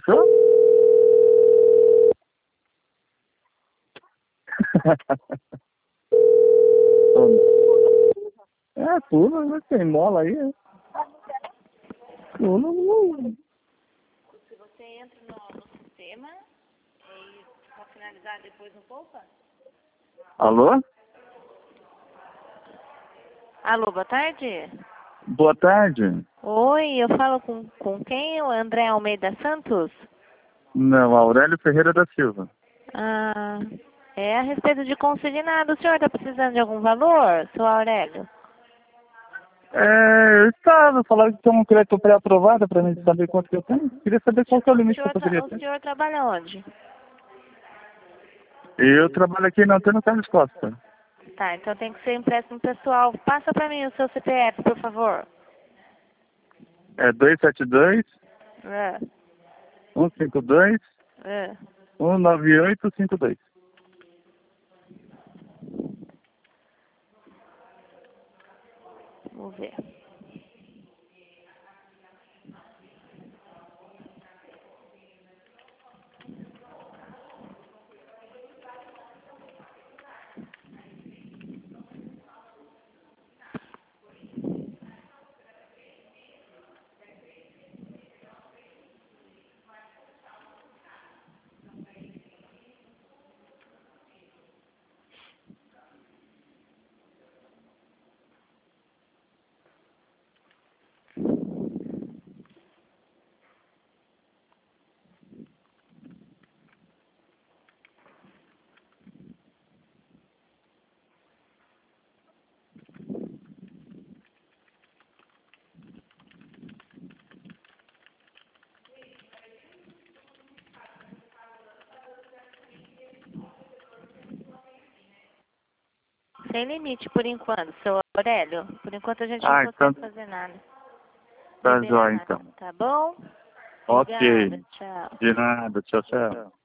Fechou? Pula, mas tem mola aí. Pula. Se você entra no sistema e para finalizar depois no poupa? Alô? Alô, boa tarde. Boa tarde. Oi, eu falo com quem? O André Almeida Santos? Não, Aurélio Ferreira da Silva. Ah, é a respeito de consignado. O senhor está precisando de algum valor, seu Aurélio? Eu estava falando que tem um crédito pré-aprovado para mim saber quanto que eu tenho. Queria saber qual que é o limite que eu poderia O ter. senhor trabalha onde? Eu trabalho aqui na Antônio Carlos Costa. Tá, então tem que ser empréstimo pessoal. Passa para mim o seu CPF, por favor. É 272 É, 152 é. 19852. Vamos ver. Sem limite por enquanto, seu Aurélio. Por enquanto a gente não Então consegue fazer nada. tá Liberar jóia nada. então. Tá bom? Ok. Obrigada, tchau. De nada. Tchau, tchau.